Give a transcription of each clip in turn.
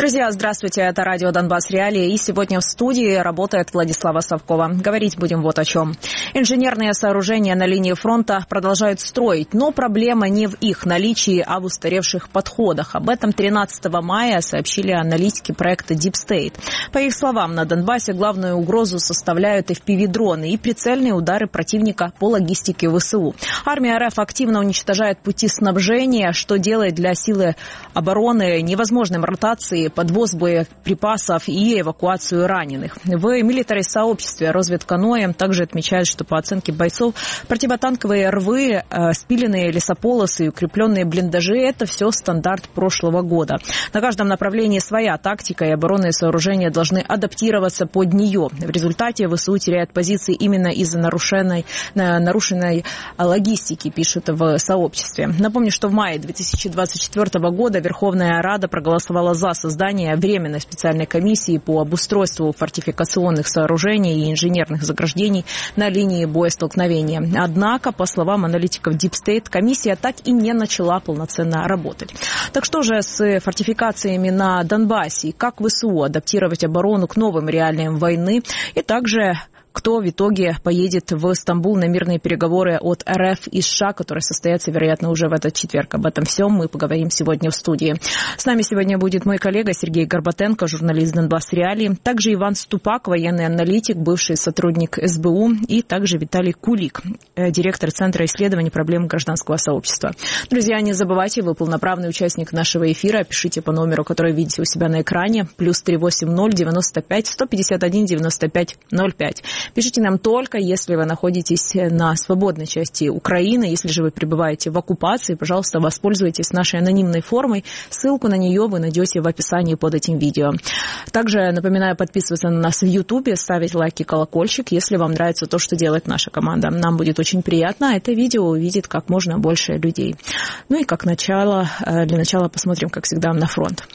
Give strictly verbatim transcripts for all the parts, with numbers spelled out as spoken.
Друзья, здравствуйте, это радио «Донбасс Реалии», и сегодня в студии работает Владислава Совкова. Говорить будем вот о чем. Инженерные сооружения на линии фронта продолжают строить, но проблема не в их наличии, а в устаревших подходах. Об этом тринадцатого мая сообщили аналитики проекта Deep State. По их словам, на Донбассе главную угрозу составляют эф пи ви-дроны и прицельные удары противника по логистике ВСУ. Армия РФ активно уничтожает пути снабжения, что делает для силы обороны невозможным ротации, подвоз боеприпасов и эвакуацию раненых. В милитари-сообществе разведканоем также отмечают, что по оценке бойцов противотанковые рвы, спиленные лесополосы и укрепленные блиндажи – это все стандарт прошлого года. На каждом направлении своя тактика, и оборонные сооружения должны адаптироваться под нее. В результате ВСУ теряет позиции именно из-за нарушенной, нарушенной логистики, пишут в сообществе. Напомню, что в мае две тысячи двадцать четвёртого года Верховная Рада проголосовала за создание Создание временной специальной комиссии по обустройству фортификационных сооружений и инженерных заграждений на линии боестолкновения. Однако, по словам аналитиков Deep State, комиссия так и не начала полноценно работать. Так что же с фортификациями на Донбассе? Как ВСУ адаптировать оборону к новым реалиям войны? И также кто в итоге поедет в Стамбул на мирные переговоры от РФ и США, которые состоятся, вероятно, уже в этот четверг. Об этом всем мы поговорим сегодня в студии. С нами сегодня будет мой коллега Сергей Горбатенко, журналист «Донбасс Реалии», также Иван Ступак, военный аналитик, бывший сотрудник эс бэ у, и также Виталий Кулик, директор Центра исследований проблем гражданского сообщества. Друзья, не забывайте, вы полноправный участник нашего эфира. Пишите по номеру, который видите у себя на экране, плюс три восемь ноль девяносто пять сто пятьдесят один девяносто пять ноль пять. Пишите нам только, если вы находитесь на свободной части Украины. Если же вы пребываете в оккупации, пожалуйста, воспользуйтесь нашей анонимной формой. Ссылку на нее вы найдете в описании под этим видео. Также напоминаю подписываться на нас в Ютубе, ставить лайк и колокольчик, если вам нравится то, что делает наша команда. Нам будет очень приятно. Это видео увидит как можно больше людей. Ну и как начало, для начала посмотрим, как всегда, на фронт.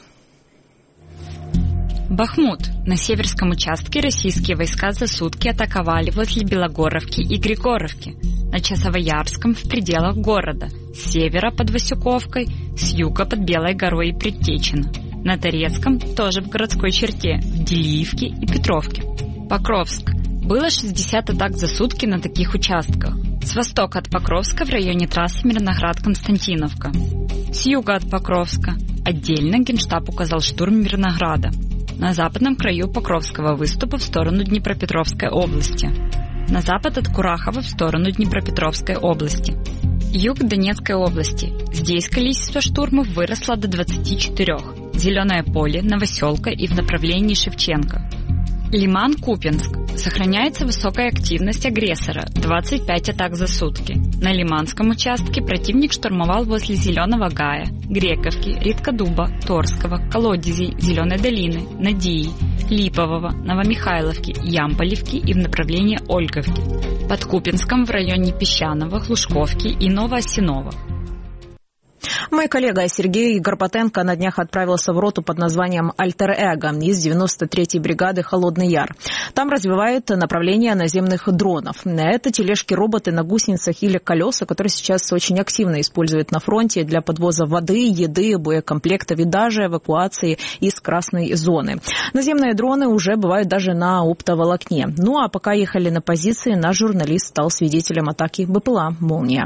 Бахмут. На северском участке российские войска за сутки атаковали возле Белогоровки и Григоровки. На Часовоярском в пределах города. С севера под Васюковкой, с юга под Белой горой и Предтечино. На Торецком тоже в городской черте, в Делиевке и Петровке. Покровск. Было шестьдесят атак за сутки на таких участках. С востока от Покровска в районе трассы Мирноград-Константиновка. С юга от Покровска. Отдельно Генштаб указал штурм Мирнограда. На западном краю Покровского выступа в сторону Днепропетровской области. На запад от Курахова в сторону Днепропетровской области. Юг Донецкой области. Здесь количество штурмов выросло до двадцати четырёх. Зеленое поле, Новоселка и в направлении Шевченко. Лиман-Купенск. Сохраняется высокая активность агрессора – двадцать пять атак за сутки. На Лиманском участке противник штурмовал возле Зеленого Гая, Грековки, Риткодуба, Торского, Колодезей, Зеленой долины, Надии, Липового, Новомихайловки, Ямполевки и в направлении Ольговки. Под Купенском в районе Песчаного, Хлушковки и Новоосинова. Мой коллега Сергей Горбатенко на днях отправился в роту под названием «Альтер-Эго» из девяносто третьей бригады «Холодный Яр». Там развивают направление наземных дронов. Это тележки-роботы на гусеницах или колеса, которые сейчас очень активно используют на фронте для подвоза воды, еды, боекомплектов и даже эвакуации из красной зоны. Наземные дроны уже бывают даже на оптоволокне. Ну а пока ехали на позиции, наш журналист стал свидетелем атаки БПЛА «Молния».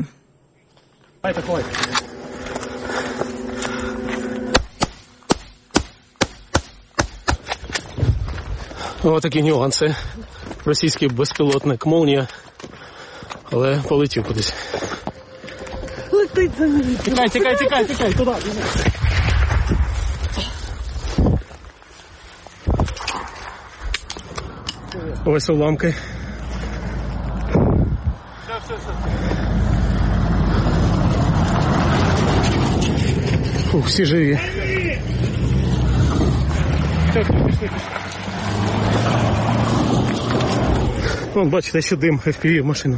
Ось такі нюанси. Російський безпілотник «Молнія», але полетів кудись. Летить за мною. Тікай, тікай, тікай, тікай, туди. Ось уламки. Все, все, все. Фух, всі живі. Все, все, пішли, пішли. Вон, бачите, ще дим еф пі ві в машину.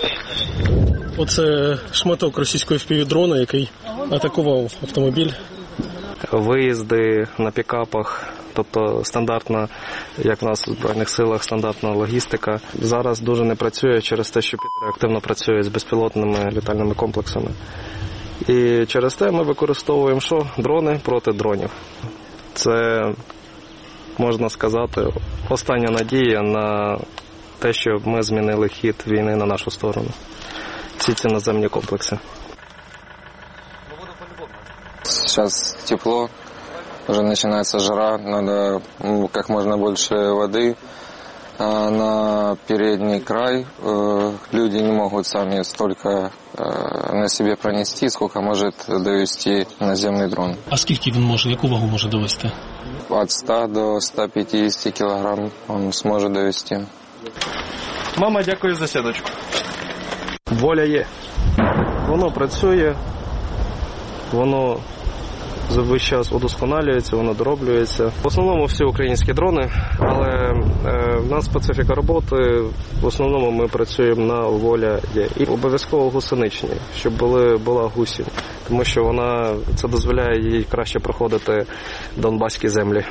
Оце шматок російського еф пі ві-дрона, який атакував автомобіль. Виїзди на пікапах, тобто стандартна, як в нас у Збройних силах, стандартна логістика. Зараз дуже не працює через те, що підери активно працюють з безпілотними літальними комплексами. І через те ми використовуємо що? Дрони проти дронів. Це, можна сказати, остання надія на те, щоб ми змінили хід війни на нашу сторону. Всі ці наземні комплекси. Сейчас тепло, уже начинается жара, надо как можно больше воды. А на передний край э, люди не могут сами столько э, на себе пронести, сколько может довести наземный дрон. А скільки він може, яку вагу може довести? От ста до ста пятидесяти килограмм он сможет довести. Мама, дякую за сіточку. Воля є. Воно працює, воно весь час удосконалюється, воно дороблюється. В основному всі українські дрони, але е, в нас специфіка роботи, в основному ми працюємо на воля є. І обов'язково гусеничні, щоб були, була гусінь, тому що вона, це дозволяє їй краще проходити донбаські землі.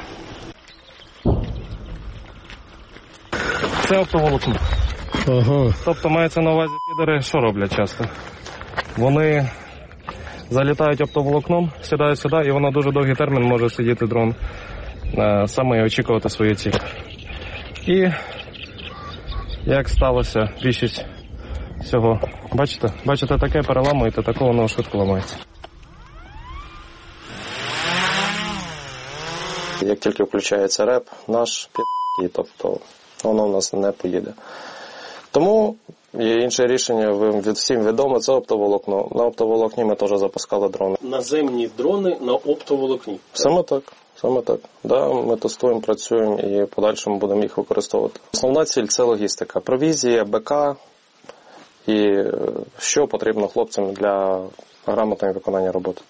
Це оптоволокно. Ага. Тобто мається на увазі підери, що роблять часто? Вони залітають оптоволокном, сідають сюди, і воно дуже довгий термін може сидіти дрон саме і очікувати свою ціль. І як сталося більшість всього. Бачите? Бачите, таке переламуєте, таке воно швидко ламається. Як тільки включається реп, наш під, тобто воно в нас не поїде. Тому є інше рішення, від всім відомо, це оптоволокно. На оптоволокні ми теж запускали дрони. Наземні дрони на оптоволокні. Саме так, саме так. Да, ми тестуємо, працюємо і в подальшому будемо їх використовувати. Основна ціль – це логістика. Провізія, БК і що потрібно хлопцям для грамотного виконання роботи.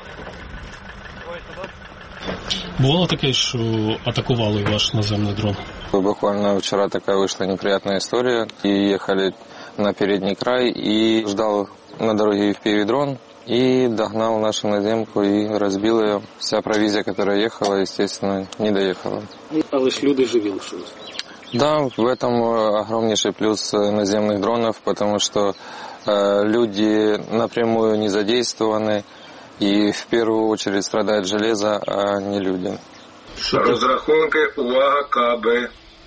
Бувало таке, що атакували ваш наземний дрон? Буквально вчера такая вышла неприятная история. И ехали на передний край, и ждал на дороге эф пи ви-дрон, и догнал нашу наземку и разбил ее. Вся провизия, которая ехала, естественно, не доехала. Але ж люди живі лишились. Да, в этом огромнейший плюс наземных дронов, потому что э, люди напрямую не задействованы, и в первую очередь страдает железо, а не люди. Розрахунки, увага, каби.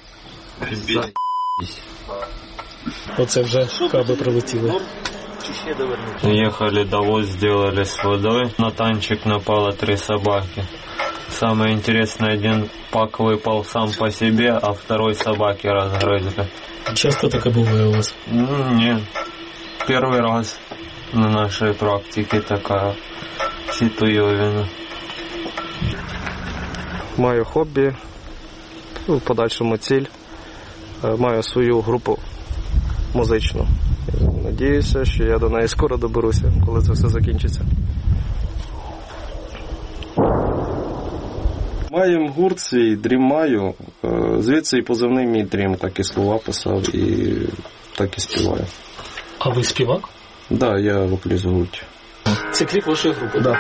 Оце вже каби прилетіли. Ехали, довоз сделали с водой. На танчик напало три собаки. Самое интересное, один пак выпал сам по себе, а второй собаки разгрызли. Часто таке буває у вас? Ну, нет. Первый раз на нашей практике такая ситуевина. Маю хобі, в подальшому ціль. Маю свою групу музичну. Надіюся, що я до неї скоро доберуся, коли це все закінчиться. Маємо гурт свій, Дрім Маю. Звідси і позивний мій Дрім, так і слова писав, і так і співаю. А ви співак? Так, да, я вокаліст в гурті. Це кліп вашої групи? Так. Да.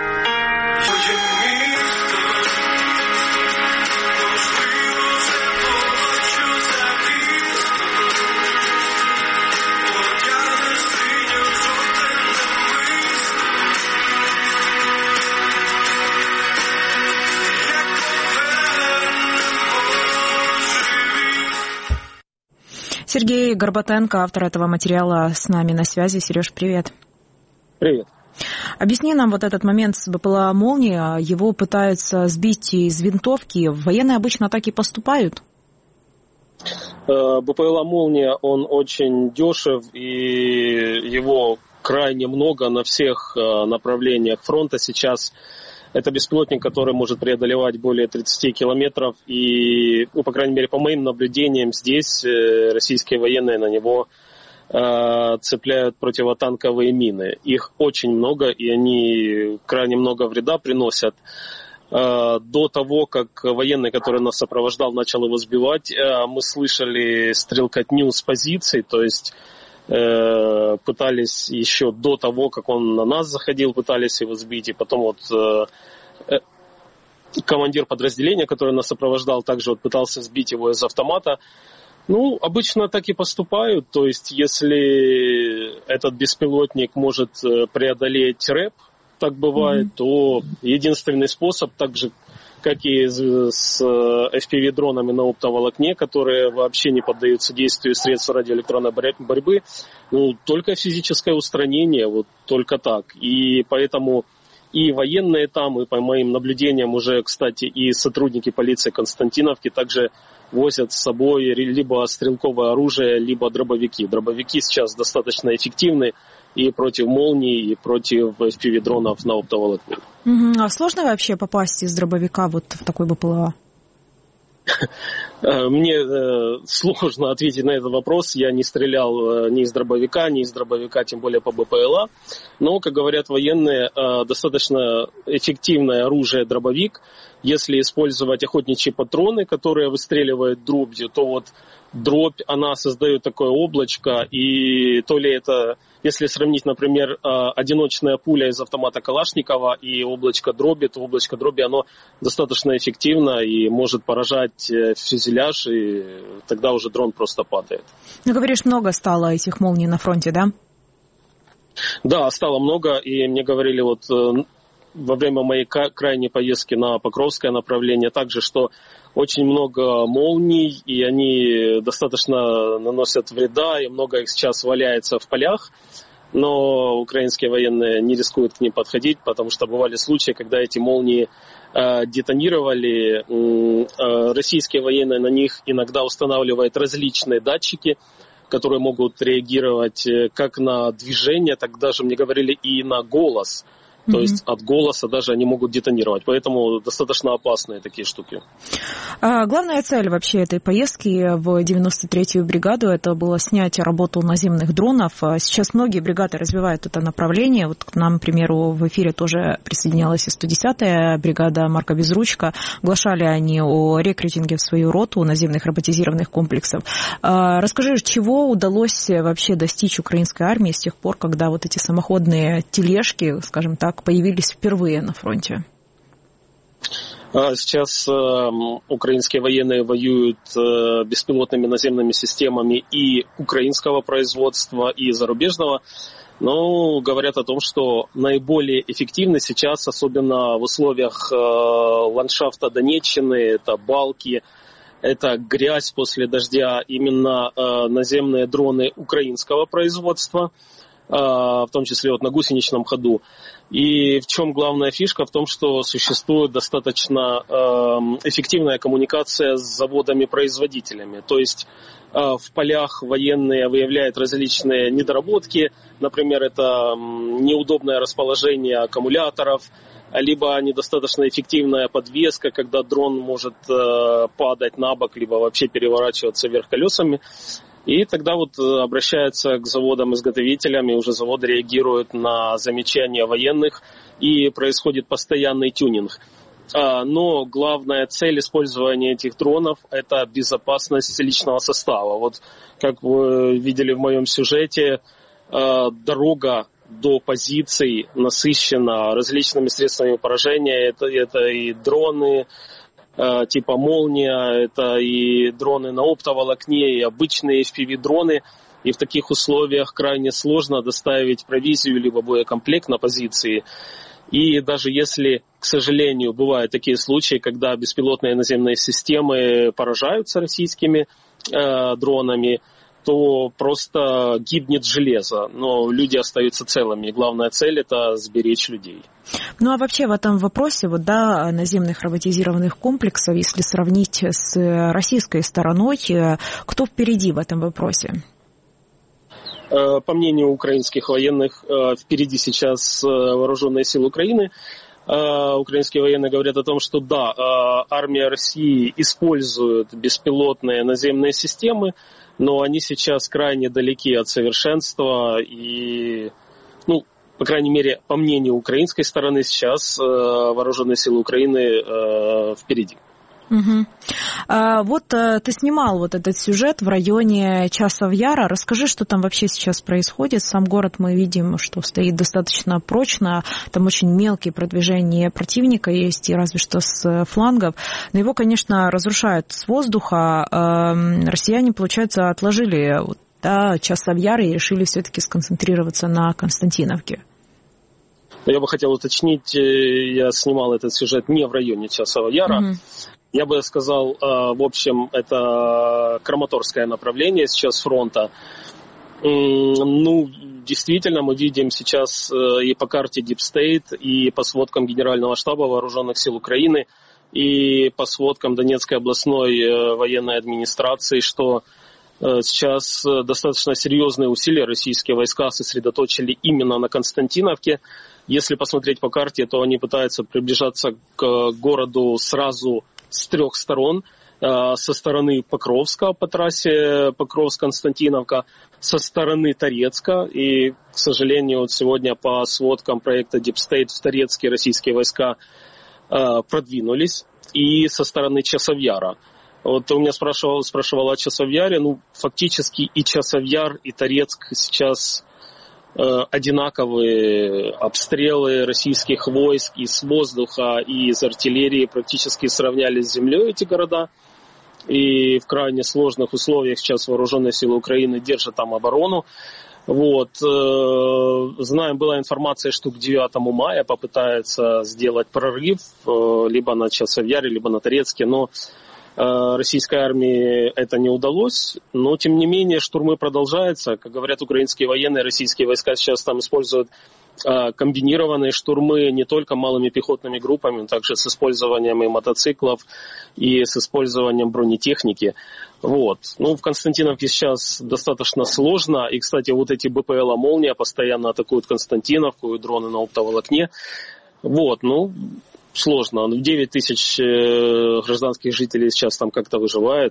Сергей Горбатенко, автор этого материала, с нами на связи. Сереж, привет. Привет. Объясни нам вот этот момент с БПЛА «Молния». Его пытаются сбить из винтовки. Военные обычно так и поступают? БПЛА «Молния», он очень дешев, и его крайне много на всех направлениях фронта сейчас. Это беспилотник, который может преодолевать более тридцати километров. И, ну, по крайней мере, по моим наблюдениям, здесь российские военные на него э, цепляют противотанковые мины. Их очень много, и они крайне много вреда приносят. Э, до того, как военный, который нас сопровождал, начал его сбивать, э, мы слышали стрелкотню с позиций, то есть э, пытались еще до того, как он на нас заходил, пытались его сбить, и потом вот э, э, командир подразделения, который нас сопровождал, также вот пытался сбить его из автомата. Ну, обычно так и поступают, то есть если этот беспилотник может преодолеть рэп, так бывает, mm-hmm. то единственный способ, так же, как и с эф пи ви-дронами на оптоволокне, которые вообще не поддаются действию средств радиоэлектронной борьбы. Ну, только физическое устранение, вот только так. И поэтому и военные там, и по моим наблюдениям уже, кстати, и сотрудники полиции Константиновки также возят с собой либо стрелковое оружие, либо дробовики. Дробовики сейчас достаточно эффективны и против молний, и против эф пи ви-дронов на оптоволокне. Угу. А сложно вообще попасть из дробовика вот в такой бэ пэ эл а? Мне э, сложно ответить на этот вопрос. Я не стрелял э, ни из дробовика, ни из дробовика, тем более по бэ пэ эл а. Но, как говорят военные, э, достаточно эффективное оружие дробовик. Если использовать охотничьи патроны, которые выстреливают дробью, то вот дробь, она создает такое облачко. И то ли это, если сравнить, например, э, одиночная пуля из автомата Калашникова и облачко дроби, то облачко дроби, оно достаточно эффективно и может поражать фюзеляж, и тогда уже дрон просто падает. Ну, говоришь, много стало этих молний на фронте, да? Да, стало много, и мне говорили вот во время моей крайней поездки на Покровское направление также, что очень много молний, и они достаточно наносят вреда, и много их сейчас валяется в полях. Но украинские военные не рискуют к ним подходить, потому что бывали случаи, когда эти молнии э, детонировали. Э, российские военные на них иногда устанавливают различные датчики, которые могут реагировать как на движение, так даже мне говорили и на голос. То mm-hmm. есть от голоса даже они могут детонировать. Поэтому достаточно опасные такие штуки. А главная цель вообще этой поездки в девяносто третью бригаду — это было снять работу наземных дронов. Сейчас многие бригады развивают это направление. Вот к нам, к примеру, в эфире тоже присоединялась и сто десятая бригада Марка Безручка. Оглашали они о рекрутинге в свою роту наземных роботизированных комплексов. А расскажи, чего удалось вообще достичь украинской армии с тех пор, когда вот эти самоходные тележки, скажем так, появились впервые на фронте? Сейчас э, украинские военные воюют э, беспилотными наземными системами и украинского производства, и зарубежного. Но говорят о том, что наиболее эффективны сейчас, особенно в условиях э, ландшафта Донеччины, это балки, это грязь после дождя, именно э, наземные дроны украинского производства, в том числе вот на гусеничном ходу. И в чем главная фишка? В том, что существует достаточно эффективная коммуникация с заводами-производителями. То есть в полях военные выявляют различные недоработки. Например, это неудобное расположение аккумуляторов, либо недостаточно эффективная подвеска, когда дрон может падать на бок, либо вообще переворачиваться вверх колесами. И тогда вот обращаются к заводам-изготовителям, и уже заводы реагируют на замечания военных, и происходит постоянный тюнинг. Но главная цель использования этих дронов – это безопасность личного состава. Вот как вы видели в моем сюжете, дорога до позиций насыщена различными средствами поражения. Это, это и дроны типа «Молния», это и дроны на оптоволокне, и обычные эф пи ви-дроны. И в таких условиях крайне сложно доставить провизию либо боекомплект на позиции. И даже если, к сожалению, бывают такие случаи, когда беспилотные наземные системы поражаются российскими э, дронами, то просто гибнет железо, но люди остаются целыми. И главная цель – это сберечь людей. Ну а вообще в этом вопросе вот, да, наземных роботизированных комплексов, если сравнить с российской стороной, кто впереди в этом вопросе? По мнению украинских военных, впереди сейчас вооруженные силы Украины. Украинские военные говорят о том, что да, армия России использует беспилотные наземные системы, но они сейчас крайне далеки от совершенства и, ну, по крайней мере, по мнению украинской стороны, сейчас вооруженные силы Украины впереди. Угу. А, вот а, ты снимал вот этот сюжет в районе Часов Яра. Расскажи, что там вообще сейчас происходит. Сам город мы видим, что стоит достаточно прочно. Там очень мелкие продвижения противника есть, и разве что с флангов. Но его, конечно, разрушают с воздуха. А, россияне, получается, отложили вот, да, Часов Яр и решили все-таки сконцентрироваться на Константиновке. Я бы хотел уточнить, я снимал этот сюжет не в районе Часового Яра. Mm-hmm. Я бы сказал, в общем, это Краматорское направление сейчас фронта. Ну, действительно, мы видим сейчас и по карте Deep State, и по сводкам Генерального штаба Вооруженных сил Украины, и по сводкам Донецкой областной военной администрации, что сейчас достаточно серьезные усилия российские войска сосредоточили именно на Константиновке. Если посмотреть по карте, то они пытаются приближаться к городу сразу с трех сторон. Со стороны Покровска по трассе Покровск-Константиновка, со стороны Торецка. И, к сожалению, вот сегодня по сводкам проекта Deep State в Торецке российские войска продвинулись. И со стороны Часовьяра. Вот у меня спрашивал, спрашивал о Часовьяре. Ну, фактически и Часовьяр, и Торецк сейчас э, одинаковые. Обстрелы российских войск и с воздуха, и из артиллерии практически сравнялись с землей эти города. И в крайне сложных условиях сейчас вооруженные силы Украины держат там оборону. Вот. Знаем, была информация, что к девятому мая попытаются сделать прорыв либо на Часовьяре, либо на Торецке, но российской армии это не удалось. Но, тем не менее, штурмы продолжаются. Как говорят украинские военные, российские войска сейчас там используют комбинированные штурмы не только малыми пехотными группами, но также с использованием и мотоциклов, и с использованием бронетехники. Вот. Ну, в Константиновке сейчас достаточно сложно. И, кстати, вот эти БПЛА «Молния» постоянно атакуют Константиновку и дроны на оптоволокне. Вот, ну, сложно. девять тысяч гражданских жителей сейчас там как-то выживает.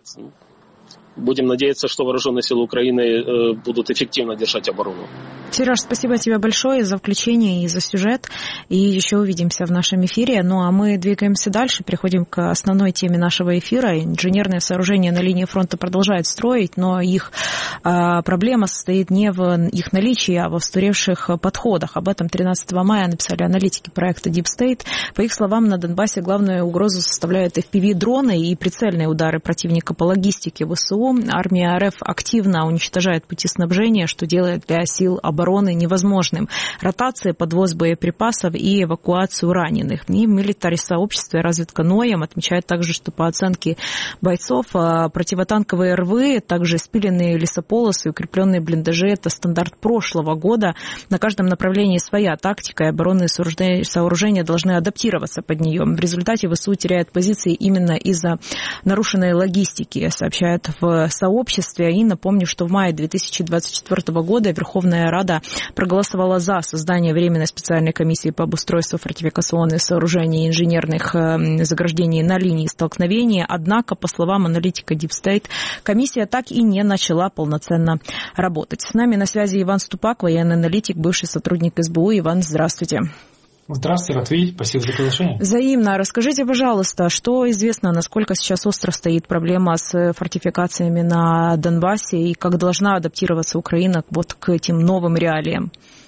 Будем надеяться, что вооруженные силы Украины будут эффективно держать оборону. Сереж, спасибо тебе большое за включение и за сюжет. И еще увидимся в нашем эфире. Ну а мы двигаемся дальше, переходим к основной теме нашего эфира. Инженерные сооружения на линии фронта продолжают строить, но их а, проблема состоит не в их наличии, а в устаревших подходах. Об этом тринадцатого мая написали аналитики проекта Deep State. По их словам, на Донбассе главную угрозу составляют эф пи ви-дроны и прицельные удары противника по логистике ВСУ. Армия РФ активно уничтожает пути снабжения, что делает для сил обороны невозможным ротация, подвоз боеприпасов и эвакуацию раненых. И милитари-сообщество и разведка НОЕМ отмечают также, что по оценке бойцов противотанковые рвы, также спиленные лесополосы, укрепленные блиндажи – это стандарт прошлого года. На каждом направлении своя тактика, и оборонные сооружения должны адаптироваться под нее. В результате ВСУ теряет позиции именно из-за нарушенной логистики, сообщают в сообществе. И напомню, что в мае две тысячи двадцать четвёртого года Верховная Рада проголосовала за создание Временной специальной комиссии по обустройству фортификационных сооружений и инженерных заграждений на линии столкновения. Однако, по словам аналитика Deep State, комиссия так и не начала полноценно работать. С нами на связи Иван Ступак, военный аналитик, бывший сотрудник эс бэ у. Иван, здравствуйте. Здравствуйте, рад видеть. Спасибо за приглашение. Взаимно. Расскажите, пожалуйста, что известно, насколько сейчас остро стоит проблема с фортификациями на Донбассе и как должна адаптироваться Украина вот к этим новым реалиям?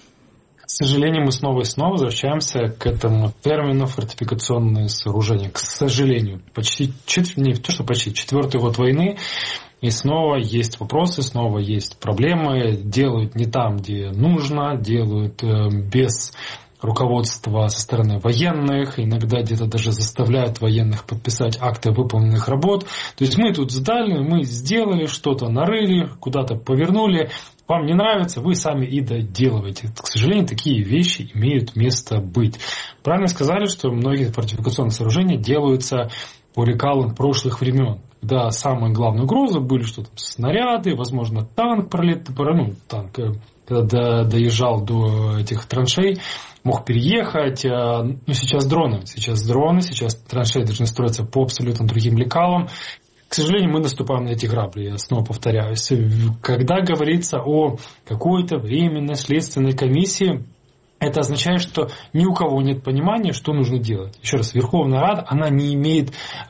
К сожалению, мы снова и снова возвращаемся к этому термину фортификационные сооружения. К сожалению, почти, не то что почти, четвертый год войны, и снова есть вопросы, снова есть проблемы, делают не там, где нужно, делают без руководство со стороны военных, иногда где-то даже заставляют военных подписать акты выполненных работ. То есть мы тут сдали, мы сделали что-то, нарыли, куда-то повернули. Вам не нравится, вы сами и доделываете. К сожалению, такие вещи имеют место быть. Правильно сказали, что многие фортификационные сооружения делаются по лекалам прошлых времен. Когда самые главные угрозы были, что там снаряды, возможно, танк пролет, ну, танк, когда доезжал до этих траншей, мог переехать. Ну, сейчас дроны. Сейчас дроны, сейчас траншеи должны строиться по абсолютно другим лекалам. К сожалению, мы наступаем на эти грабли, я снова повторяюсь. Когда говорится о какой-то временной следственной комиссии, это означает, что ни у кого нет понимания, что нужно делать. Еще раз, Верховная Рада, она не имеет э,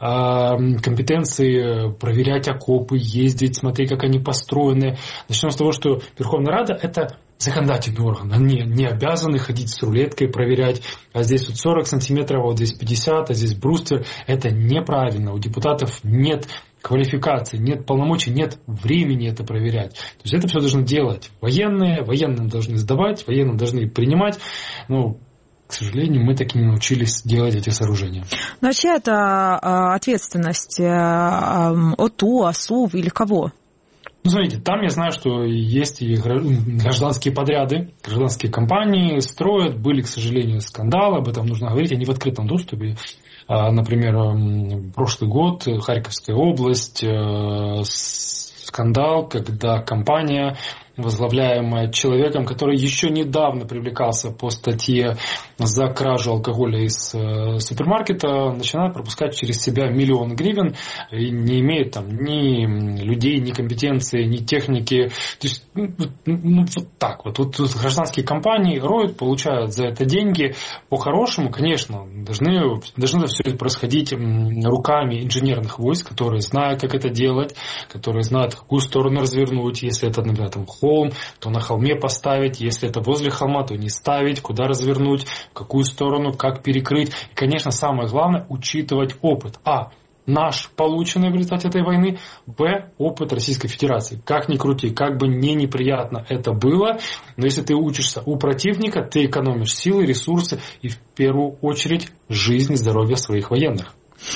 компетенции проверять окопы, ездить, смотреть, как они построены. Начнем с того, что Верховная Рада – это законодательный орган. Они не обязаны ходить с рулеткой, проверять, а здесь вот сорок сантиметров, а вот здесь пятьдесят, а здесь бруствер. Это неправильно. У депутатов нет квалификации, нет полномочий, нет времени это проверять. То есть это все должны делать военные, военным должны сдавать, военным должны принимать. Ну, к сожалению, мы так и не научились делать эти сооружения. Но чья это ответственность? ОТУ, АСУ или кого? Ну, смотрите, там я знаю, что есть и гражданские подряды, гражданские компании строят. Были, к сожалению, скандалы, об этом нужно говорить, они в открытом доступе. Например, прошлый год, Харьковская область, скандал, когда компания, возглавляемая человеком, который еще недавно привлекался по статье за кражу алкоголя из э, супермаркета, начинает пропускать через себя миллион гривен и не имеет там ни людей, ни компетенции, ни техники. То есть, ну, ну, вот так вот. Вот гражданские компании роют, получают за это деньги. По-хорошему, конечно, должны, должны все это происходить руками инженерных войск, которые знают, как это делать, которые знают, в какую сторону развернуть, если это, например, там, холм, то на холме поставить, если это возле холма, то не ставить, куда развернуть, в какую сторону, как перекрыть. И, конечно, самое главное – учитывать опыт. А. Наш, полученный в результате этой войны. Б. Опыт Российской Федерации. Как ни крути, как бы не неприятно это было, но если ты учишься у противника, ты экономишь силы, ресурсы и в первую очередь жизнь и здоровье своих военных.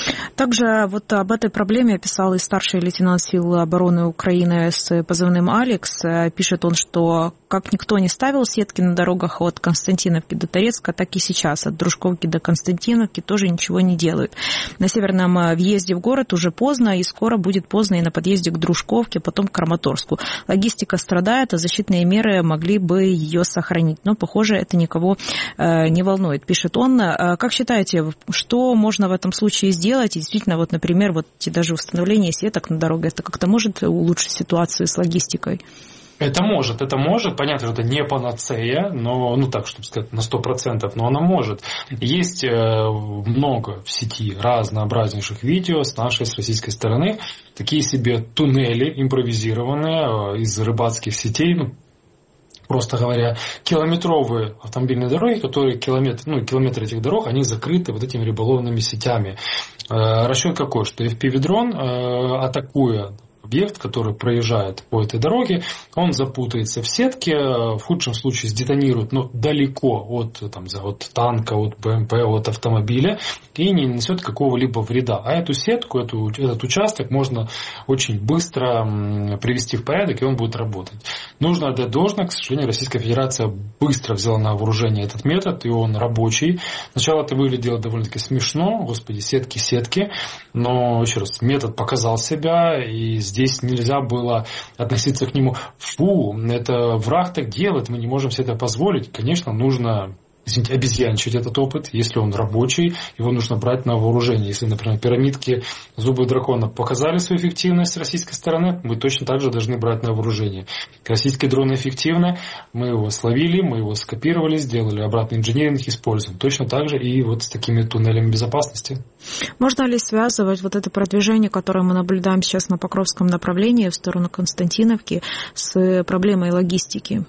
Также вот об этой проблеме писал и старший лейтенант сил обороны Украины с позывным «Алекс». Пишет он, что как никто не ставил сетки на дорогах от Константиновки до Торецка, так и сейчас от Дружковки до Константиновки тоже ничего не делают. На северном въезде в город уже поздно, и скоро будет поздно и на подъезде к Дружковке, потом к Краматорску. Логистика страдает, а защитные меры могли бы ее сохранить. Но, похоже, это никого не волнует, пишет он. Как считаете, что можно в этом случае сделать? И действительно, вот, например, вот даже установление сеток на дороге, это как-то может улучшить ситуацию с логистикой? Это может, это может. Понятно, что это не панацея, но, ну так, чтобы сказать, на сто процентов, но она может. Есть много в сети разнообразнейших видео с нашей, с российской стороны. Такие себе туннели импровизированные из рыбацких сетей, ну, просто говоря, километровые автомобильные дороги, которые километр, ну, километры этих дорог, они закрыты вот этими рыболовными сетями. Расчет какой, что эф пи ви-дрон, атакуя объект, который проезжает по этой дороге, он запутается в сетке, в худшем случае сдетонирует, но далеко от, там, от танка, от БМП, от автомобиля и не несет какого-либо вреда. А эту сетку, эту, этот участок можно очень быстро привести в порядок, и он будет работать. Нужно отдать должное, к сожалению, Российская Федерация быстро взяла на вооружение этот метод, и он рабочий. Сначала это выглядело довольно-таки смешно, господи, сетки, сетки, но, еще раз, метод показал себя, и здесь нельзя было относиться к нему: фу, это враг так делает, мы не можем себе это позволить. Конечно, нужно, извините, обезьянчить этот опыт. Если он рабочий, его нужно брать на вооружение. Если, например, пирамидки зубы дракона показали свою эффективность с российской стороны, мы точно так же должны брать на вооружение. Российские дроны эффективны, мы его словили, мы его скопировали, сделали обратный инженеринг, используем. Точно так же и вот с такими туннелями безопасности. Можно ли связывать вот это продвижение, которое мы наблюдаем сейчас на Покровском направлении в сторону Константиновки, с проблемой логистики?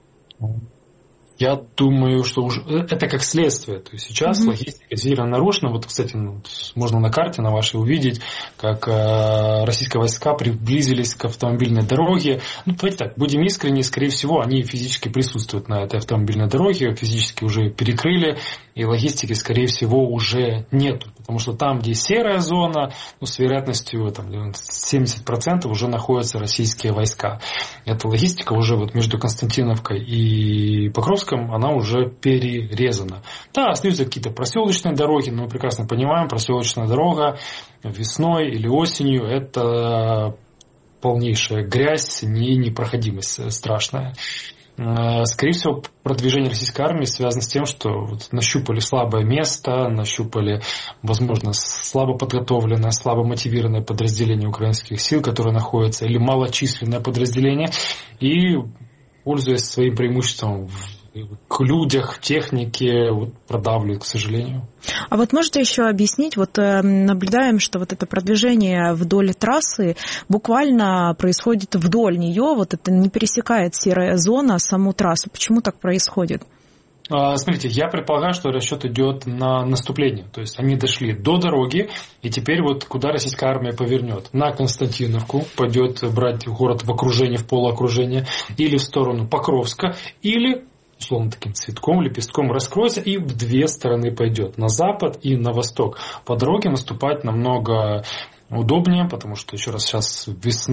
Я думаю, что уже это как следствие. То есть сейчас mm-hmm. логистика сильно нарушена. Вот, кстати, ну, можно на карте на вашей увидеть, как э, российские войска приблизились к автомобильной дороге. Ну, давайте так, будем искренни, скорее всего, они физически присутствуют на этой автомобильной дороге, физически уже перекрыли, и логистики, скорее всего, уже нету. Потому что там, где серая зона, ну, с вероятностью там, семьдесят процентов уже находятся российские войска. Эта логистика уже вот между Константиновкой и Покровском, она уже перерезана. Да, остаются какие-то проселочные дороги, но мы прекрасно понимаем, проселочная дорога весной или осенью – это полнейшая грязь и непроходимость страшная. Скорее всего, продвижение российской армии связано с тем, что вот нащупали слабое место, нащупали, возможно, слабо подготовленное, слабо мотивированное подразделение украинских сил, которое находится, или малочисленное подразделение, и, пользуясь своим преимуществом к людях, технике, вот, продавливают, к сожалению. А вот можете еще объяснить, вот наблюдаем, что вот это продвижение вдоль трассы буквально происходит вдоль нее, вот это не пересекает серая зона саму трассу. Почему так происходит? Смотрите, я предполагаю, что расчет идет на наступление. То есть они дошли до дороги, и теперь вот куда российская армия повернет? На Константиновку, пойдет брать город в окружение, в полуокружение, или в сторону Покровска, или условно таким цветком, лепестком раскроется и в две стороны пойдет, на запад и на восток. По дороге наступать намного удобнее, потому что, еще раз, сейчас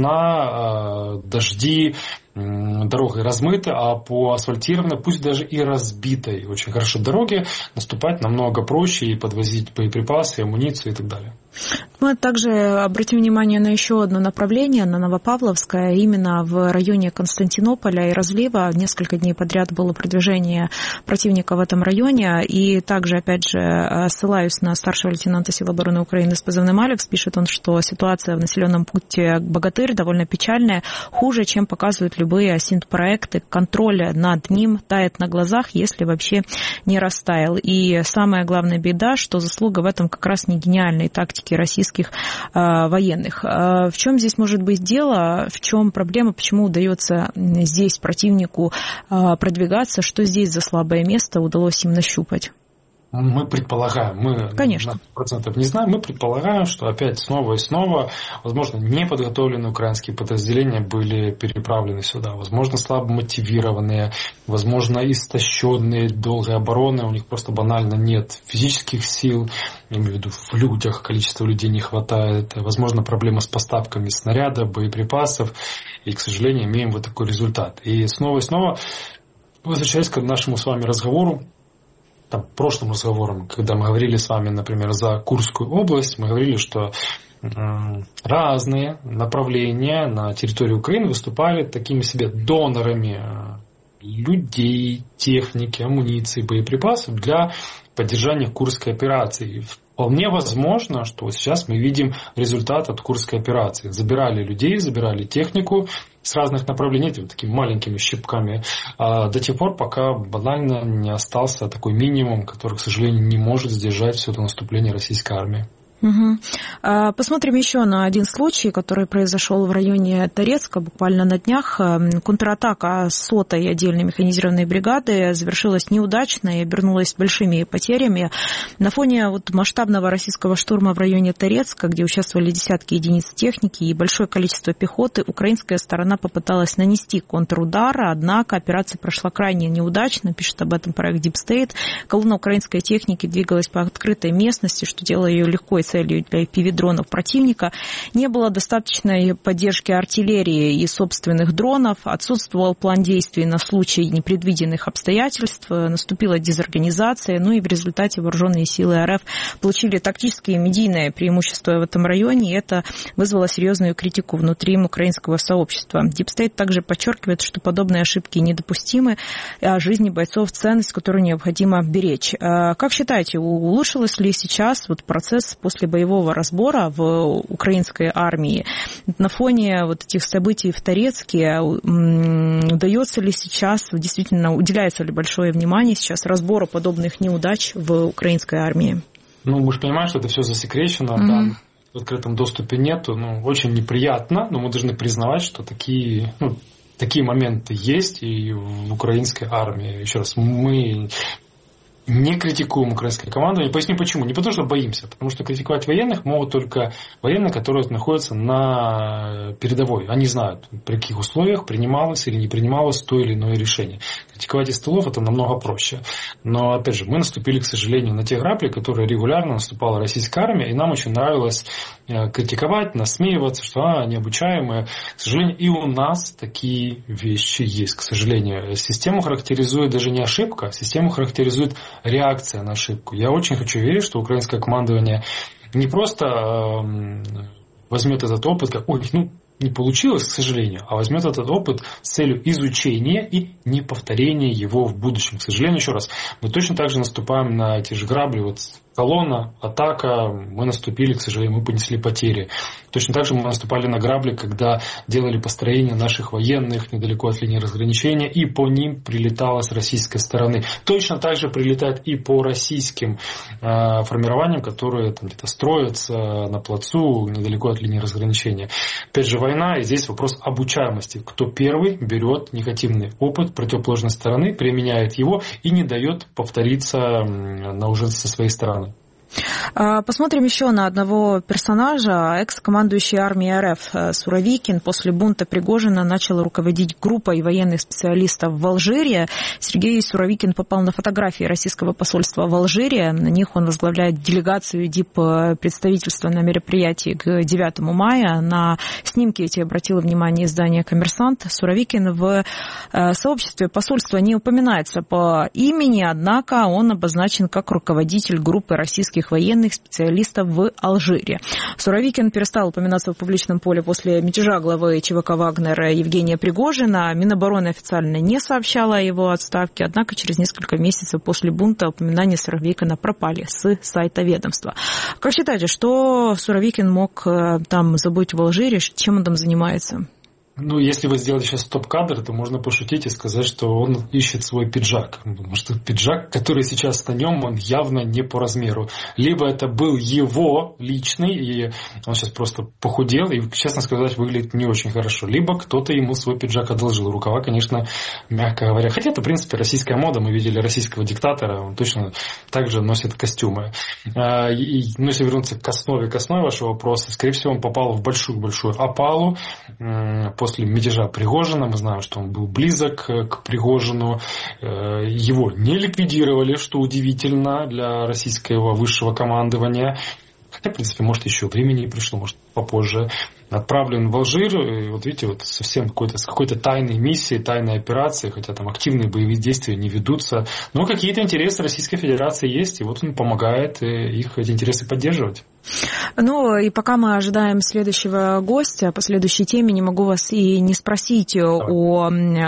весна, дожди, дорога размыта, а по асфальтированной, пусть даже и разбитой очень хорошо дороге, наступать намного проще и подвозить боеприпасы, амуницию и так далее. Мы также обратим внимание на еще одно направление, на Новопавловское. Именно в районе Константинополя и Разлива несколько дней подряд было продвижение противника в этом районе. И также, опять же, ссылаюсь на старшего лейтенанта сил обороны Украины с позывным «Алекс». Пишет он, что ситуация в населенном пункте Богатырь довольно печальная, хуже, чем показывают любые осинт-проекты. Контроль над ним тает на глазах, если вообще не растаял. И самая главная беда, что заслуга в этом как раз не гениальной тактики российских э, военных. Э, в чем здесь может быть дело, в чем проблема, почему удается здесь противнику э, продвигаться, что здесь за слабое место удалось им нащупать? Мы предполагаем, мы Конечно. на сто процентов не знаем, мы предполагаем, что опять снова и снова, возможно, неподготовленные украинские подразделения были переправлены сюда, возможно, слабо мотивированные, возможно, истощенные долгой обороны, у них просто банально нет физических сил, я имею в виду в людях, количество людей не хватает, возможно, проблема с поставками снарядов, боеприпасов, и, к сожалению, имеем вот такой результат. И снова и снова, возвращаясь к нашему с вами разговору, там, прошлым разговором, когда мы говорили с вами, например, за Курскую область, мы говорили, что э, разные направления на территории Украины выступали такими себе донорами э, людей, техники, амуниции, боеприпасов для поддержания Курской операции. Вполне возможно, что сейчас мы видим результат от Курской операции. Забирали людей, забирали технику с разных направлений, вот такими маленькими щипками, а до тех пор, пока банально не остался такой минимум, который, к сожалению, не может сдержать все это наступление российской армии. Угу. Посмотрим еще на один случай, который произошел в районе Торецка буквально на днях. Контратака сотой отдельной механизированной бригады завершилась неудачно и обернулась большими потерями. На фоне вот масштабного российского штурма в районе Торецка, где участвовали десятки единиц техники и большое количество пехоты, украинская сторона попыталась нанести контрудар, однако операция прошла крайне неудачно, пишет об этом проект Deep State. Колонна украинской техники двигалась по открытой местности, что делало ее легко и целью для пи ви-дронов противника. Не было достаточной поддержки артиллерии и собственных дронов, отсутствовал план действий на случай непредвиденных обстоятельств, наступила дезорганизация, ну и в результате вооруженные силы эр эф получили тактическое и медийное преимущество в этом районе, и это вызвало серьезную критику внутри украинского сообщества. Deep State также подчеркивает, что подобные ошибки недопустимы, а жизни бойцов ценность, которую необходимо беречь. Как считаете, улучшилось ли сейчас вот процесс после боевого разбора в украинской армии? На фоне вот этих событий в Торецке удается ли сейчас, действительно, уделяется ли большое внимание сейчас разбору подобных неудач в украинской армии? Ну, мы же понимаем, что это все засекречено, mm-hmm. да, в открытом доступе нету, ну, очень неприятно, но мы должны признавать, что такие, ну, такие моменты есть и в украинской армии. Еще раз, мы не критикуем украинское командование. Поясню почему. Не потому что боимся, потому что критиковать военных могут только военные, которые находятся на передовой. Они знают, при каких условиях принималось или не принималось то или иное решение. Критиковать из тылов это намного проще. Но, опять же, мы наступили, к сожалению, на те грабли, которые регулярно наступала российская армия, и нам очень нравилось критиковать, насмеиваться, что а, необучаемые. К сожалению, и у нас такие вещи есть. К сожалению, систему характеризует даже не ошибка, систему характеризует реакция на ошибку. Я очень хочу верить, что украинское командование не просто э, возьмет этот опыт, как ой, ну, не получилось, к сожалению, а возьмет этот опыт с целью изучения и неповторения его в будущем. К сожалению, еще раз, мы точно так же наступаем на эти же грабли. Вот колонна, атака, мы наступили, к сожалению, мы понесли потери. Точно так же мы наступали на грабли, когда делали построение наших военных недалеко от линии разграничения, и по ним прилетало с российской стороны. Точно так же прилетает и по российским э, формированиям, которые там где-то строятся на плацу недалеко от линии разграничения. Опять же, война, и здесь вопрос обучаемости. Кто первый берет негативный опыт противоположной стороны, применяет его и не дает повториться на уже со своей стороны. Посмотрим еще на одного персонажа. Экс-командующий армией РФ Суровикин после бунта Пригожина начал руководить группой военных специалистов в Алжире. Сергей Суровикин попал на фотографии российского посольства в Алжире. На них он возглавляет делегацию диппредставительства на мероприятии к девятому мая. На снимки эти обратило внимание издание «Коммерсант». Суровикин в сообществе посольства не упоминается по имени, однако он обозначен как руководитель группы российских военных специалистов в Алжире. Суровикин перестал упоминаться в публичном поле после мятежа главы ЧВК «Вагнер» Евгения Пригожина. Минобороны официально не сообщала о его отставке, однако через несколько месяцев после бунта упоминания Суровикина пропали с сайта ведомства. Как считаете, что Суровикин мог там забыть в Алжире, чем он там занимается? Ну, если вы сделали сейчас стоп-кадр, то можно пошутить и сказать, что он ищет свой пиджак. Потому что пиджак, который сейчас на нем, он явно не по размеру. Либо это был его личный, и он сейчас просто похудел, и, честно сказать, выглядит не очень хорошо. Либо кто-то ему свой пиджак одолжил. Рукава, конечно, мягко говоря. Хотя это, в принципе, российская мода. Мы видели российского диктатора, он точно так же носит костюмы. И, ну, если вернуться к основе, к основе вашего вопроса, скорее всего, он попал в большую-большую опалу. После мятежа Пригожина, мы знаем, что он был близок к Пригожину, его не ликвидировали, что удивительно для российского высшего командования. Хотя, в принципе, может, еще времени пришло, может, попозже. Отправлен в Алжир, и вот видите, вот совсем какой-то, с какой-то тайной миссией, тайной операцией, хотя там активные боевые действия не ведутся, но какие-то интересы Российской Федерации есть, и вот он помогает их эти интересы поддерживать. Ну, и пока мы ожидаем следующего гостя по следующей теме, не могу вас и не спросить Давай. о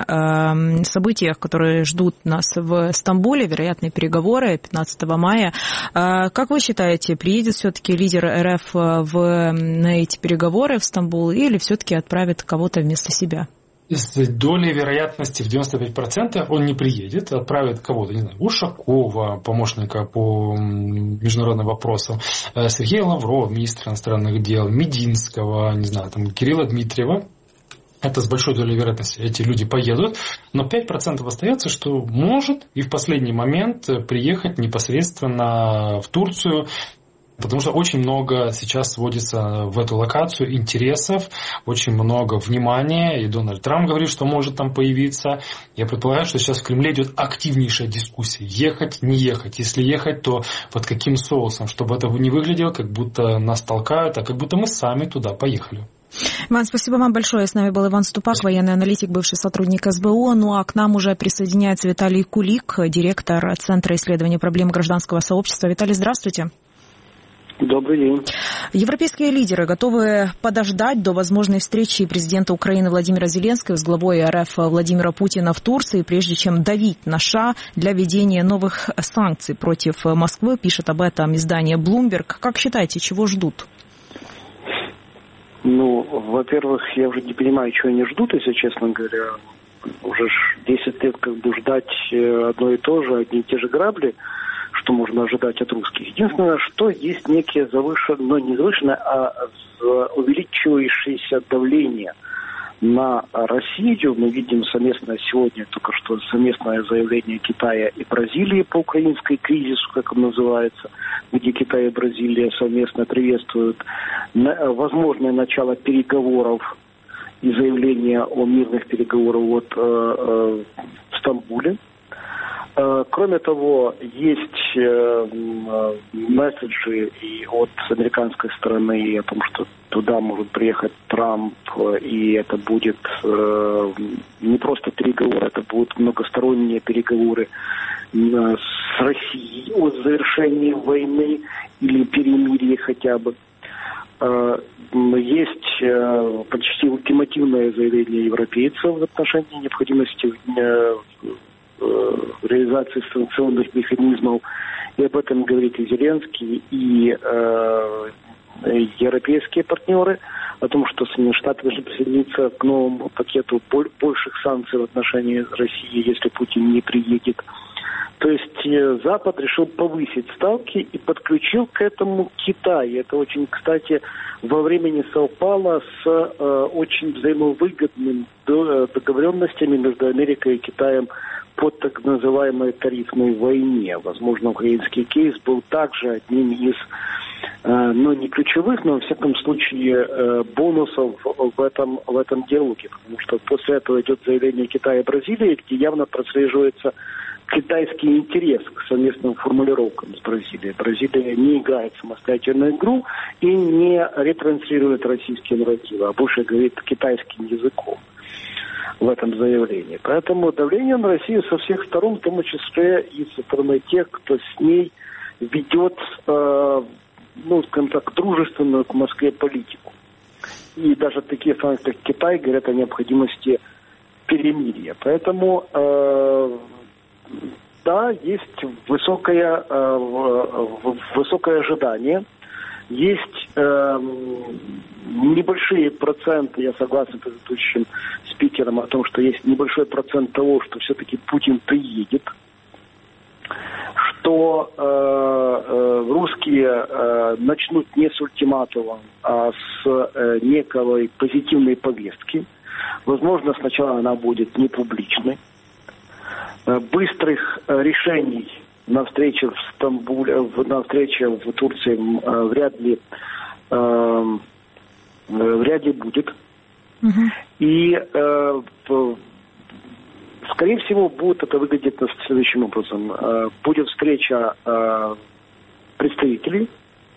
э, событиях, которые ждут нас в Стамбуле, вероятные переговоры пятнадцатого мая. Э, как вы считаете, приедет все-таки лидер РФ в, на эти переговоры в Стамбул или все-таки отправит кого-то вместо себя? С долей вероятности в девяносто пять процентов он не приедет, отправит кого-то, не знаю, Ушакова, помощника по международным вопросам, Сергея Лаврова, министра иностранных дел, Мединского, не знаю, там, Кирилла Дмитриева. Это с большой долей вероятности эти люди поедут, но пять процентов остается, что может и в последний момент приехать непосредственно в Турцию. Потому что очень много сейчас сводится в эту локацию интересов, очень много внимания, и Дональд Трамп говорит, что может там появиться. Я предполагаю, что сейчас в Кремле идет активнейшая дискуссия. Ехать, не ехать. Если ехать, то под каким соусом, чтобы это не выглядело, как будто нас толкают, а как будто мы сами туда поехали. Иван, спасибо вам большое. С нами был Иван Ступак, военный аналитик, бывший сотрудник СБУ. Ну а к нам уже присоединяется Виталий Кулик, директор Центра исследования проблем гражданского сообщества. Виталий, здравствуйте. Добрый день. Европейские лидеры готовы подождать до возможной встречи президента Украины Владимира Зеленского с главой РФ Владимира Путина в Турции, прежде чем давить на США для введения новых санкций против Москвы, пишет об этом издание Bloomberg. Как считаете, чего ждут? Ну, во-первых, я уже не понимаю, чего они ждут, если честно говоря. Уже десять лет как бы ждать одно и то же, одни и те же грабли, что можно ожидать от русских. Единственное, что есть некие завышенное, но не завышенное, а увеличивающееся давление на Россию. Мы видим совместное сегодня, только что совместное заявление Китая и Бразилии по украинской кризису, как он называется, где Китай и Бразилия совместно приветствуют возможное начало переговоров и заявление о мирных переговорах вот, э, э, в Стамбуле. Кроме того, есть месседжи и от американской стороны о том, что туда может приехать Трамп, и это будет не просто переговоры, это будут многосторонние переговоры с Россией о завершении войны или перемирии хотя бы. Есть почти ультимативное заявление европейцев в отношении необходимости реализации санкционных механизмов, и об этом говорит и Зеленский, и э, европейские партнеры, о том, что Соединенные Штаты должны присоединиться к новому пакету больших санкций в отношении России, если Путин не приедет. То есть э, Запад решил повысить ставки и подключил к этому Китай. Это очень, кстати, во времени совпало с э, очень взаимовыгодными договоренностями между Америкой и Китаем под так называемой тарифной войне. Возможно, украинский кейс был также одним из, ну, не ключевых, но, во всяком случае, бонусов в этом, в этом диалоге. Потому что после этого идет заявление Китая и Бразилии, где явно прослеживается китайский интерес к совместным формулировкам с Бразилией. Бразилия не играет самостоятельную игру и не ретранслирует российские нарративы, а больше говорит китайским языком в этом заявлении. Поэтому давление на Россию со всех сторон, в том числе и со стороны тех, кто с ней ведет, э, ну, скажем так, дружественную к Москве политику. И даже такие страны, как Китай, говорят о необходимости перемирия. Поэтому э, да, есть высокое, э, высокое ожидание. Есть э, небольшие проценты, я согласен с предыдущим спикером о том, что есть небольшой процент того, что все-таки Путин приедет, что э, э, русские э, начнут не с ультиматума, а с э, некой позитивной повестки. Возможно, сначала она будет не публичной. Э, быстрых э, решений на встрече в Стамбуле, на встрече в Турции э, вряд ли э, вряд ли будет. Uh-huh. И э, скорее всего будет это выглядеть следующим образом. Э, будет встреча э, представителей.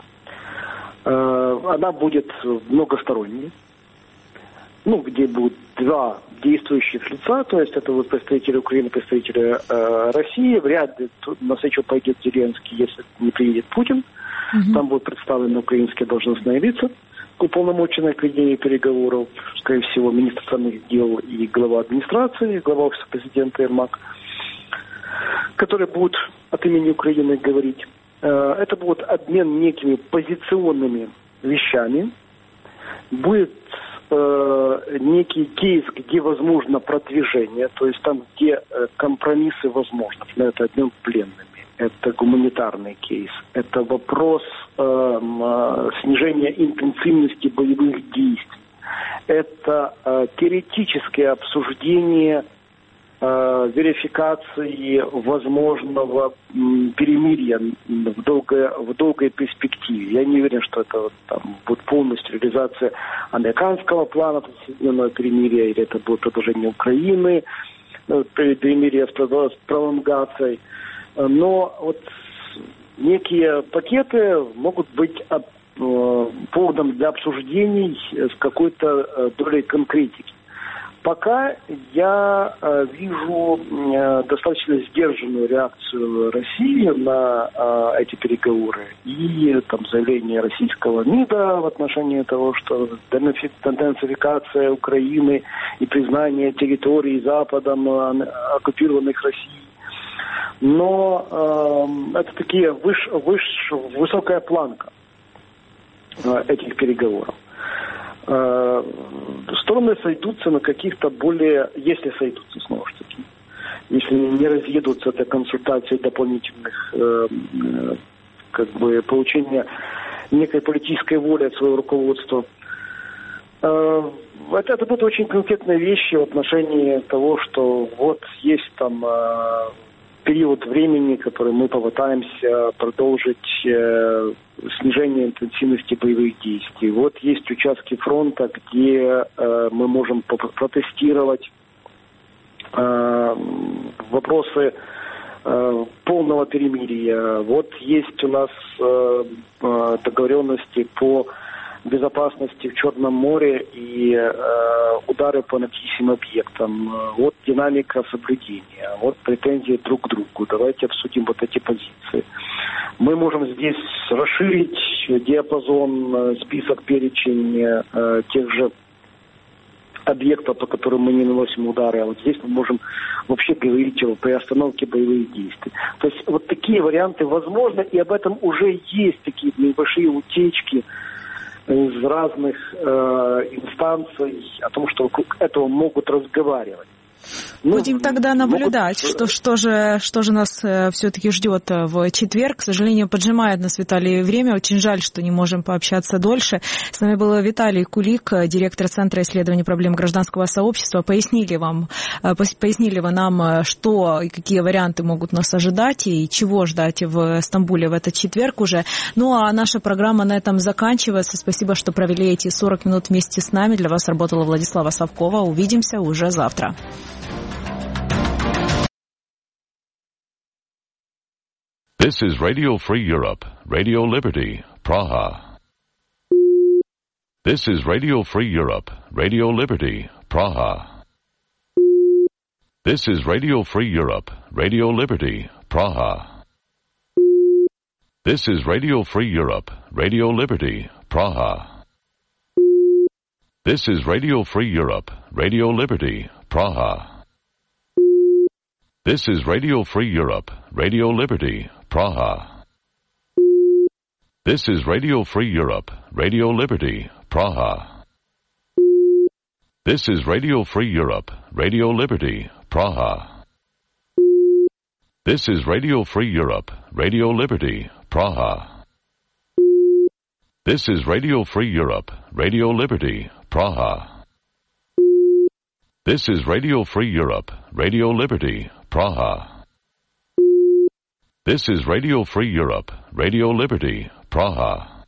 Э, она будет многосторонней. Ну, где будут два действующих лица, то есть это вот представители Украины, представители э, России. Вряд ли на встречу пойдет Зеленский, если не приедет Путин. Mm-hmm. Там будут представлены украинские должностные лица, уполномоченные к ведению переговоров, скорее всего, министр иностранных дел и глава администрации, глава офиса президента Ермак, которые будут от имени Украины говорить. Э, это будет обмен некими позиционными вещами. Будет некий кейс, где возможно продвижение, то есть там, где компромиссы возможны, например, это обмен пленными, это гуманитарный кейс, это вопрос э, снижения интенсивности боевых действий, это э, теоретическое обсуждение э, верификации возможного м, перемирия в долгой, в долгой перспективе. Я не уверен, что это там будет полностью реализация американского плана соединенного перемирия, или это будет продолжение Украины, перемирия с пролонгацией. Но вот некие пакеты могут быть поводом для обсуждений с какой-то долей конкретики. Пока я э, вижу э, достаточно сдержанную реакцию России на э, эти переговоры и там заявление российского МИДа в отношении того, что денацификация Украины и признание территорий Западом э, оккупированных Россией. Но э, это такие выш, выш, высокая планка э, этих переговоров. Стороны сойдутся на каких-то более, если сойдутся, снова же таки, если не разъедутся до консультаций дополнительных, э, э, как бы получения некой политической воли от своего руководства. Э, это, это будут очень конкретные вещи в отношении того, что вот есть там э, период времени, который мы попытаемся продолжить э, снижение интенсивности боевых действий. Вот есть участки фронта, где э, мы можем протестировать э, вопросы э, полного перемирия. Вот есть у нас э, э, договоренности по безопасности в Черном море и э, удары по энергетическим объектам. Вот динамика соблюдения, вот претензии друг к другу. Давайте обсудим вот эти позиции. Мы можем здесь расширить диапазон, список, перечень э, тех же объектов, по которым мы не наносим удары, а вот здесь мы можем вообще говорить о приостановке боевых действий. То есть вот такие варианты возможны, и об этом уже есть такие небольшие утечки из разных э, инстанций о том, что вокруг этого могут разговаривать. Будем ну, тогда наблюдать, могут... что, что, же, что же нас э, все-таки ждет в четверг. К сожалению, поджимает нас, Виталий, время. Очень жаль, что не можем пообщаться дольше. С нами был Виталий Кулик, директор Центра исследований проблем гражданского сообщества. Пояснили, вам, э, пояснили вы нам, что и какие варианты могут нас ожидать и чего ждать в Стамбуле в этот четверг уже. Ну а наша программа на этом заканчивается. Спасибо, что провели эти сорок минут вместе с нами. Для вас работала Владислава Савкова. Увидимся уже завтра. This is Radio Free Europe, Radio Liberty, Praha. This is Radio Free Europe, Radio Liberty, Praha. This is Radio Free Europe, Radio Liberty, Praha. This is Radio Free Europe, Radio Liberty, Praha. This is Radio Free Europe, Radio Liberty, Praha. This is Radio Free Europe, Radio Liberty, Praha. This is Radio Free Europe, Radio Liberty, Praha. This is Radio Free Europe, Radio Liberty, Praha. This is Radio Free Europe, Radio Liberty, Praha. This is Radio Free Europe, Radio Liberty, Praha. This is Radio Free Europe, Radio Liberty, Praha. This is Radio Free Europe, Radio Liberty, Praha.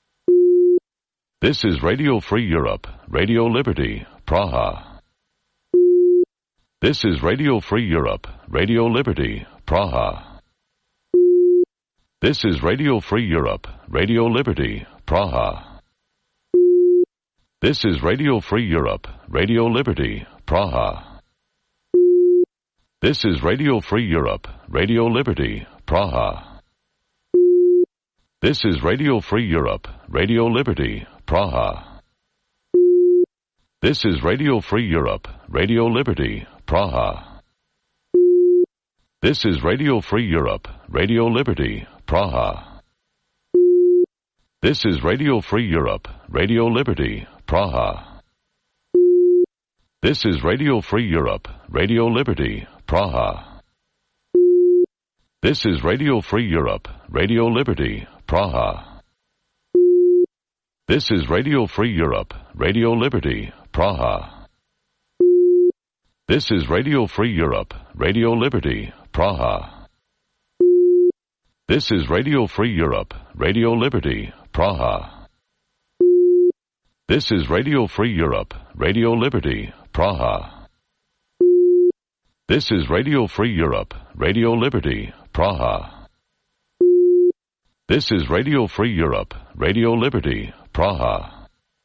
This is Radio Free Europe, Radio Liberty, Praha. This is Radio Free Europe, Radio Liberty, Praha. This is Radio Free Europe, Radio Liberty, Praha. This is Radio Free Europe, Radio Liberty, Praha. This is Radio Free Europe, Radio Liberty, Praha. This is Radio Free Europe, Radio Liberty, Praha. This is Radio Free Europe, Radio Liberty, Praha. This is Radio Free Europe, Radio Liberty, Praha. This is Radio Free Europe, Radio Liberty, Praha. This is Radio Free Europe, Radio Liberty, Praha. This is Radio Free Europe, Radio Liberty, Praha. This is Radio Free Europe, Radio Liberty, Praha. This is Radio Free Europe, Radio Liberty, Praha. This is Radio Free Europe, Radio Liberty, Praha. This is Radio Free Europe, Radio Liberty, Praha. This is Radio Free Europe, Radio Liberty, Praha. This is Radio Free Europe, Radio Liberty, Praha.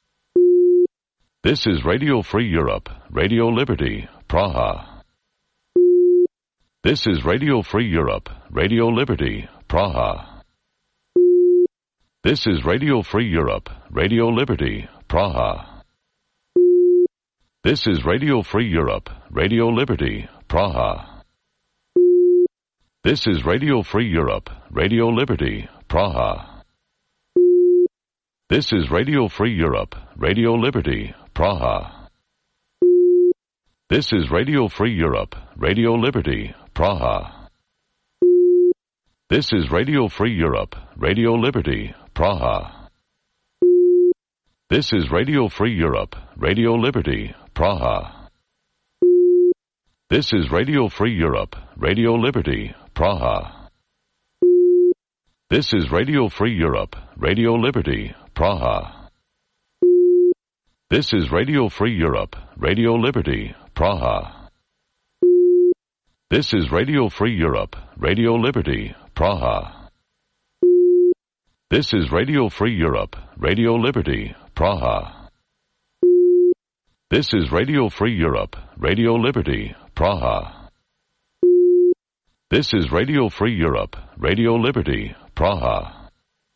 This is Radio Free Europe, Radio Liberty, Praha. This is Radio Free Europe, Radio Liberty, Praha. This is Radio Free Europe, Radio Liberty, Praha. This is Radio Free Europe, Radio Liberty, Praha. This is Radio Free Europe, Radio Liberty, Praha. This is Radio Free Europe, Radio Liberty, Praha. This is Radio Free Europe, Radio Liberty, Praha. This is Radio Free Europe, Radio Liberty, Praha. This is Radio Free Europe, Radio Liberty, Praha. This is Radio Free Europe, Radio Liberty, Praha. This is Radio Free Europe, Radio Liberty, Praha. This is Radio Free Europe, Radio Liberty, Praha. This is Radio Free Europe, Radio Liberty, Praha. This is Radio Free Europe, Radio Liberty, Praha. This is Radio Free Europe, Radio Liberty, Praha. This is Radio Free Europe, Radio Liberty, Praha.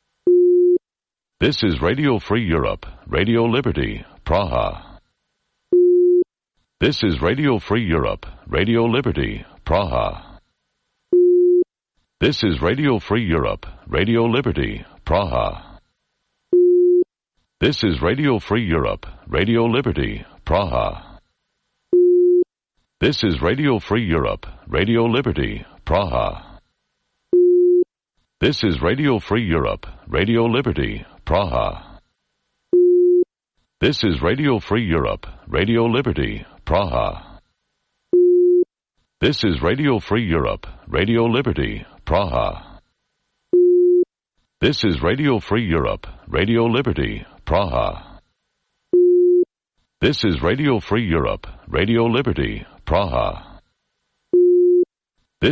This is Radio Free Europe, Radio Liberty, Praha. This is Radio Free Europe, Radio Liberty, Praha. This is Radio Free Europe, Radio Liberty, Praha. This is Radio Free Europe, Radio Liberty, Praha. This is Radio Free Europe, Radio Liberty, Praha. This is Radio Free Europe, Radio Liberty, Praha. This is Radio Free Europe, Radio Liberty, Praha. This is Radio Free Europe, Radio Liberty, Praha. This is Radio Free Europe, Radio Liberty, Praha. This is Radio Free Europe, Radio Liberty, Praha.